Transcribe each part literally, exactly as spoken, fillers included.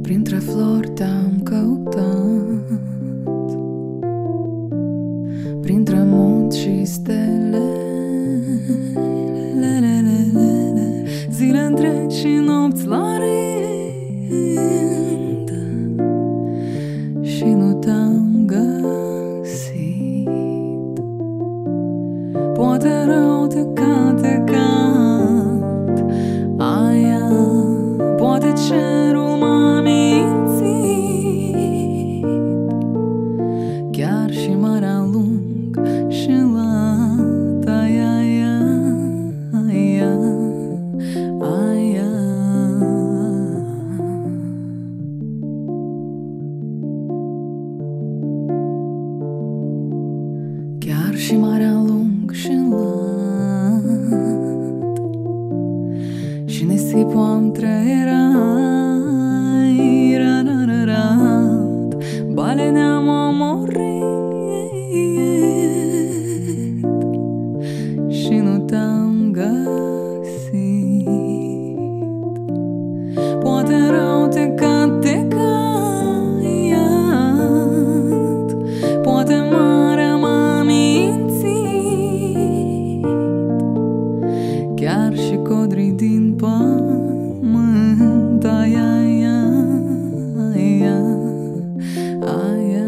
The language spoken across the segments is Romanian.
Printre flori te-am căutat, printre munți și stele, zile întregi și nopți la rând, și nu te-am găsit. Poate rău te cant, te cant, aia, poate cerul m-a mințit. Chiar și marea lung și lat, aia, aia, aia, aia. Chiar și marea lung și lat, și nisipul am trăierat, bale ne-am omorât, și nu te-am găsit. Poate rău te cant, te caiat, poate marea m-a mințit. Chiar și codrii din pământ, aia, aia, aia, aia.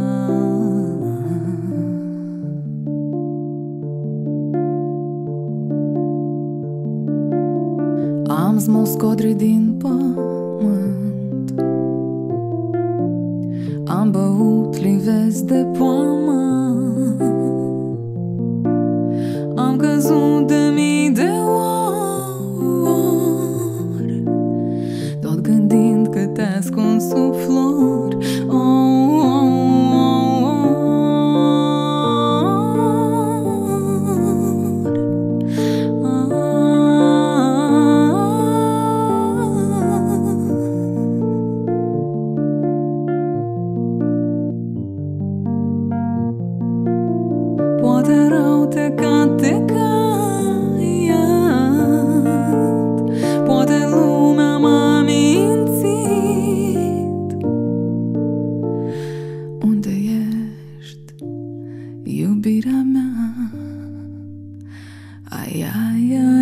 Am smuls codrii din pământ, am băut livezi de poamă, am căzut de mii de ori, tot gândind că te ascund sub flori. Oh, oh, oh, oh. Poate rău te cant, te caiat, poate lumea m-a mințit. Unde ești, iubirea mea? Ai, ai, ai.